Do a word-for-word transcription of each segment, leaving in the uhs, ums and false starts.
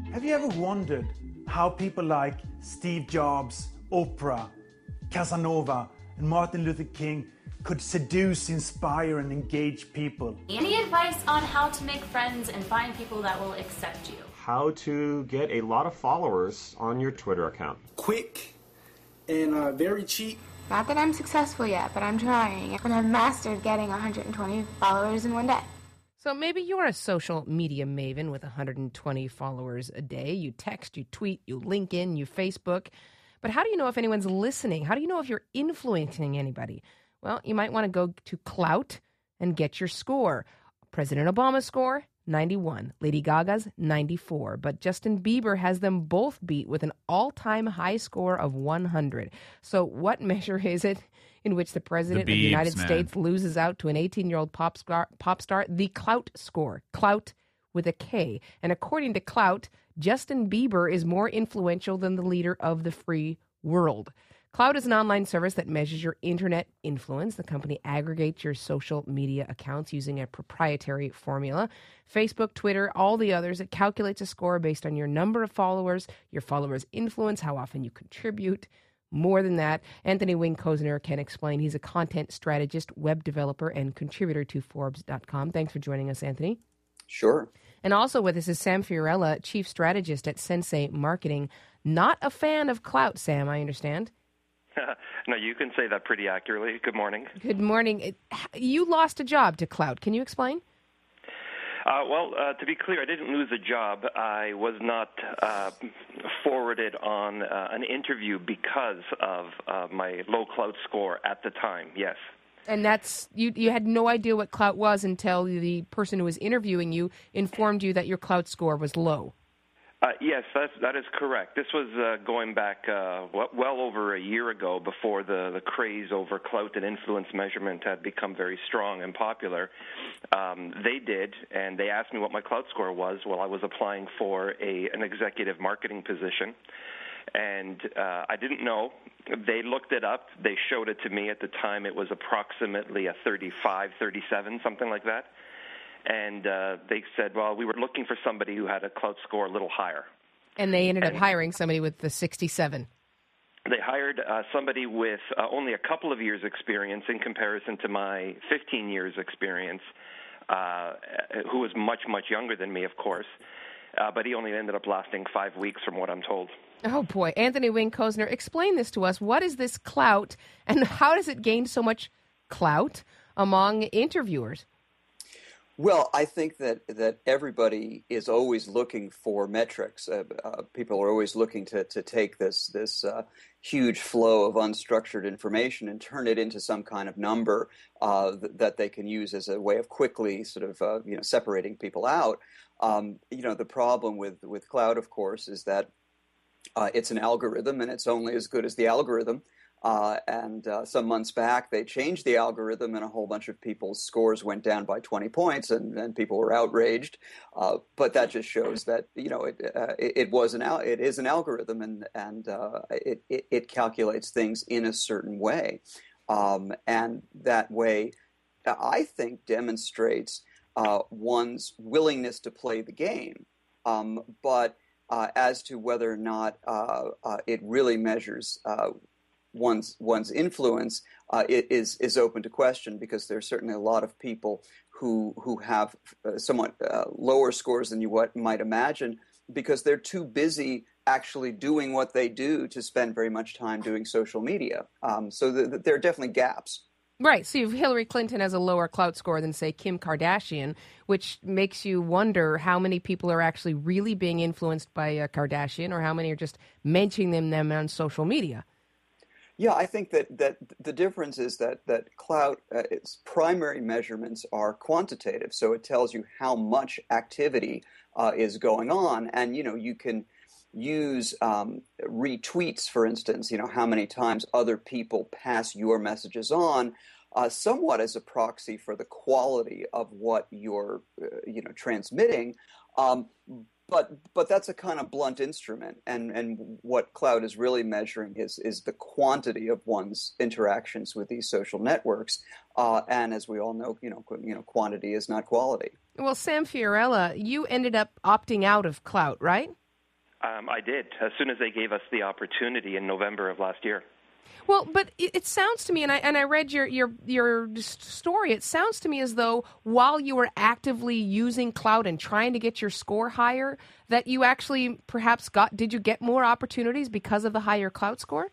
Have you ever wondered how people like Steve Jobs, Oprah, Casanova, and Martin Luther King could seduce, inspire, and engage people? Any advice on how to make friends and find people that will accept you? How to get a lot of followers on your Twitter account. Quick and uh, very cheap. Not that I'm successful yet, but I'm trying. And I've mastered getting one hundred twenty followers in one day. So maybe you're a social media maven with one hundred twenty followers a day. You text, you tweet, you LinkedIn, you Facebook. But how do you know if anyone's listening? How do you know if you're influencing anybody? Well, you might want to go to Klout and get your score. President Obama's score, ninety-one. Lady Gaga's, ninety-four. But Justin Bieber has them both beat with an all-time high score of one hundred. So what measure is it in which the president the Biebs, of the United man. States loses out to an eighteen-year-old pop star? Pop star? The Klout score. Klout with a K. And according to Klout, Justin Bieber is more influential than the leader of the free world. Klout is an online service that measures your internet influence. The company aggregates your social media accounts using a proprietary formula. Facebook, Twitter, all the others. It calculates a score based on your number of followers, your followers' influence, how often you contribute. More than that, Anthony Wing Kozner can explain. He's a content strategist, web developer, and contributor to Forbes dot com. Thanks for joining us, Anthony. Sure. And also with us is Sam Fiorella, chief strategist at Sensei Marketing. Not a fan of Klout, Sam, I understand. No, you can say that pretty accurately. Good morning. Good morning. You lost a job to Klout. Can you explain? Uh, well, uh, to be clear, I didn't lose a job. I was not uh, forwarded on uh, an interview because of uh, my low Klout score at the time, yes. And that's you. You had no idea what Klout was until the person who was interviewing you informed you that your Klout score was low. Uh, yes, that's, that is correct. This was uh, going back uh, well over a year ago, before the, the craze over Klout and influence measurement had become very strong and popular. Um, they did, and they asked me what my Klout score was while I was applying for a an executive marketing position. And uh, I didn't know. They looked it up. They showed it to me. At the time, it was approximately a thirty-five, thirty-seven, something like that. And uh, they said, well, we were looking for somebody who had a Klout score a little higher. And they ended and up hiring somebody with the sixty-seven. They hired uh, somebody with uh, only a couple of years' experience in comparison to my fifteen years' experience, uh, who was much, much younger than me, of course. Uh, but he only ended up lasting five weeks from what I'm told. Oh, boy. Anthony Wing Kozner, explain this to us. What is this Klout, and how does it gain so much clout among interviewers? Well, I think that, that everybody is always looking for metrics. Uh, uh, people are always looking to, to take this this uh, huge flow of unstructured information and turn it into some kind of number uh, th- that they can use as a way of quickly sort of uh, you know separating people out. Um, you know, the problem with with Klout, of course, is that uh, it's an algorithm, and it's only as good as the algorithm. Uh, and uh, some months back, they changed the algorithm, and a whole bunch of people's scores went down by twenty points, and, and people were outraged. Uh, but that just shows that you know it uh, it, it was an al- it is an algorithm, and and uh, it, it it calculates things in a certain way, um, and that way, I think, demonstrates uh, one's willingness to play the game. Um, but uh, as to whether or not uh, uh, it really measures Uh, one's one's influence uh, is is open to question, because there's certainly a lot of people who who have uh, somewhat uh, lower scores than you what might imagine, because they're too busy actually doing what they do to spend very much time doing social media. Um, so th- th- there are definitely gaps. Right. So if Hillary Clinton has a lower Klout score than, say, Kim Kardashian, which makes you wonder how many people are actually really being influenced by a Kardashian, or how many are just mentioning them, them on social media. Yeah, I think that, that the difference is that that Klout, uh, its primary measurements are quantitative, so it tells you how much activity uh, is going on, and you know you can use um, retweets, for instance. You know how many times other people pass your messages on, uh, somewhat as a proxy for the quality of what you're uh, you know transmitting. Um, But but that's a kind of blunt instrument, and, and what Klout is really measuring is is the quantity of one's interactions with these social networks. Uh, and as we all know, you know, you know, quantity is not quality. Well, Sam Fiorella, you ended up opting out of Klout, right? Um, I did, as soon as they gave us the opportunity in November of last year. Well, but it, it sounds to me, and I and I read your, your your story, it sounds to me as though while you were actively using Klout and trying to get your score higher, that you actually perhaps got, did you get more opportunities because of the higher Klout score?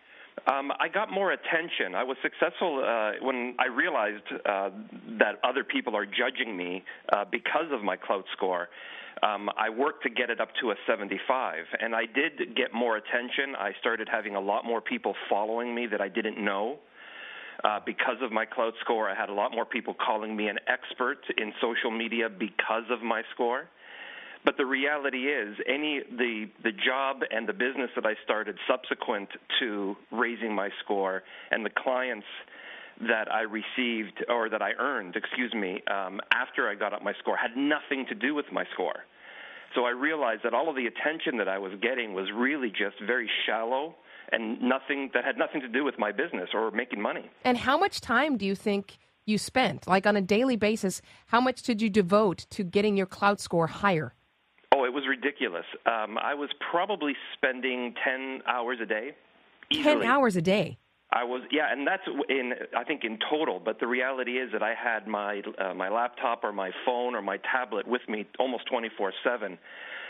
Um, I got more attention. I was successful uh, when I realized uh, that other people are judging me uh, because of my Klout score. Um, I worked to get it up to a seventy-five, and I did get more attention. I started having a lot more people following me that I didn't know. Uh, because of my Klout score, I had a lot more people calling me an expert in social media because of my score. But the reality is, any the the job and the business that I started subsequent to raising my score and the clients that I received or that I earned, excuse me, um, after I got up my score had nothing to do with my score. So I realized that all of the attention that I was getting was really just very shallow and nothing that had nothing to do with my business or making money. And how much time do you think you spent, like on a daily basis, how much did you devote to getting your Klout score higher? Oh, it was ridiculous. Um, I was probably spending ten hours a day. Easily. ten hours a day? I was, yeah, and that's in, I think, in total. But the reality is that I had my uh, my laptop or my phone or my tablet with me almost twenty-four seven.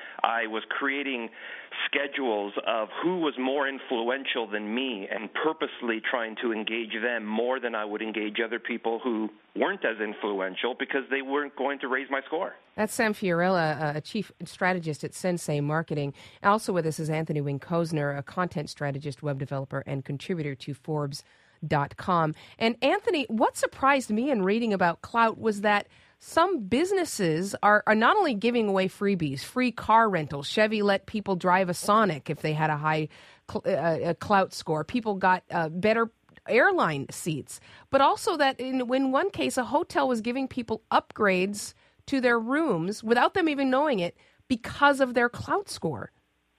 I was creating schedules of who was more influential than me and purposely trying to engage them more than I would engage other people who weren't as influential because they weren't going to raise my score. That's Sam Fiorella, a chief strategist at Sensei Marketing. Also with us is Anthony Wynn-Kozner, a content strategist, web developer, and contributor to Forbes dot com. And Anthony, what surprised me in reading about Klout was that some businesses are, are not only giving away freebies, free car rentals. Chevy let people drive a Sonic if they had a high cl- uh, a Klout score. People got uh, better airline seats. But also that in, in one case, a hotel was giving people upgrades to their rooms without them even knowing it because of their Klout score.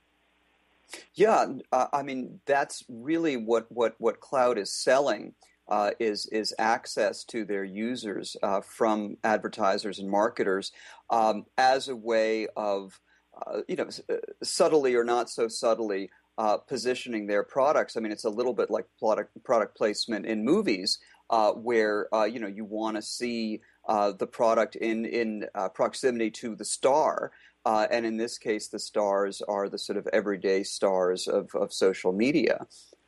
Yeah, uh, I mean, that's really what, what, what Klout is selling. Uh, is is access to their users uh, from advertisers and marketers um, as a way of, uh, you know, subtly or not so subtly uh, positioning their products. I mean, it's a little bit like product product placement in movies, uh, where uh, you know you want to see uh, the product in in uh, proximity to the star. Uh, and in this case, the stars are the sort of everyday stars of, of social media.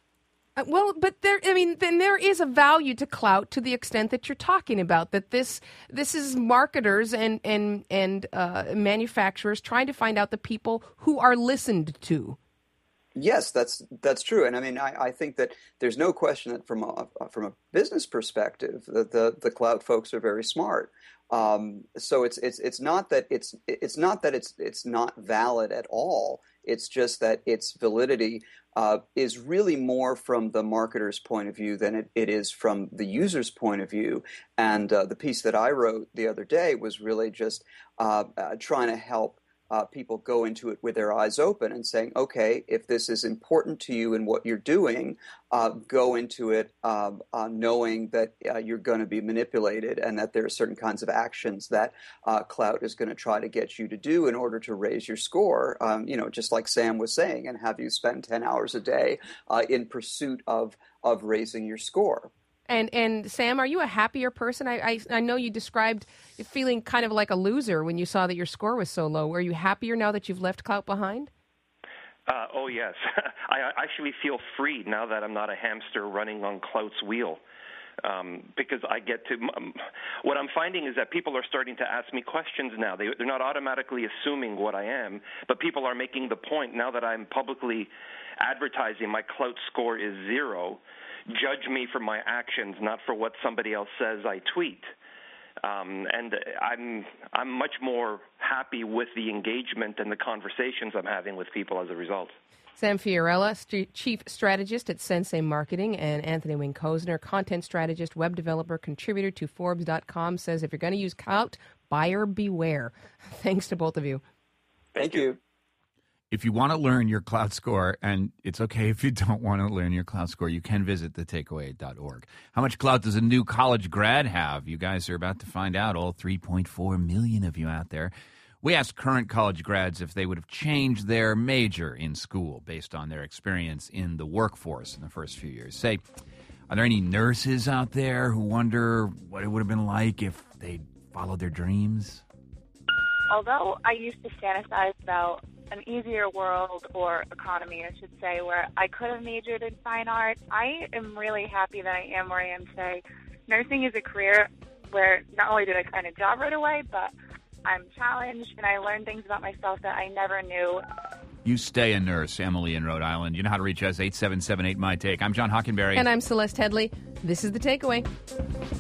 Well, but there, I mean, then there is a value to Klout to the extent that you're talking about, that this this is marketers and and and uh, manufacturers trying to find out the people who are listened to. Yes, that's that's true, and I mean, I, I think that there's no question that from a from a business perspective, that the the Klout folks are very smart. Um, so it's it's it's not that it's it's not that it's it's not valid at all. It's just that its validity uh, is really more from the marketer's point of view than it, it is from the user's point of view. And uh, the piece that I wrote the other day was really just uh, uh, trying to help Uh, people go into it with their eyes open and saying, okay, if this is important to you in what you're doing, uh, go into it um, uh, knowing that uh, you're going to be manipulated and that there are certain kinds of actions that uh, Klout is going to try to get you to do in order to raise your score, um, you know, just like Sam was saying, and have you spend ten hours a day uh, in pursuit of, of raising your score. And and Sam, are you a happier person? I, I I know you described feeling kind of like a loser when you saw that your score was so low. Are you happier now that you've left Klout behind? Uh, oh, yes. I actually feel freed now that I'm not a hamster running on Klout's wheel. Um, because I get to um, – what I'm finding is that people are starting to ask me questions now. They, they're not automatically assuming what I am, but people are making the point now that I'm publicly advertising my Klout score is zero. Judge me for my actions, not for what somebody else says I tweet. Um, and I'm I'm much more happy with the engagement and the conversations I'm having with people as a result. Sam Fiorella, st- Chief Strategist at Sensei Marketing, and Anthony Wynn-Kozner, Content Strategist, Web Developer, Contributor to Forbes dot com, says if you're going to use Klout, buyer beware. Thanks to both of you. Thank you. If you want to learn your Klout score, and it's okay if you don't want to learn your Klout score, you can visit the takeaway dot org. How much Klout does a new college grad have? You guys are about to find out, all three point four million of you out there. We asked current college grads if they would have changed their major in school based on their experience in the workforce in the first few years. Say, are there any nurses out there who wonder what it would have been like if they'd followed their dreams? Although I used to fantasize about an easier world, or economy, I should say, where I could have majored in fine arts, I am really happy that I am where I am today. Nursing is a career where not only did I find a job right away, but I'm challenged and I learned things about myself that I never knew. You stay a nurse, Emily in Rhode Island. You know how to reach us, eight seven seven eight, M Y T A K E. I'm John Hockenberry. And I'm Celeste Headley. This is The Takeaway.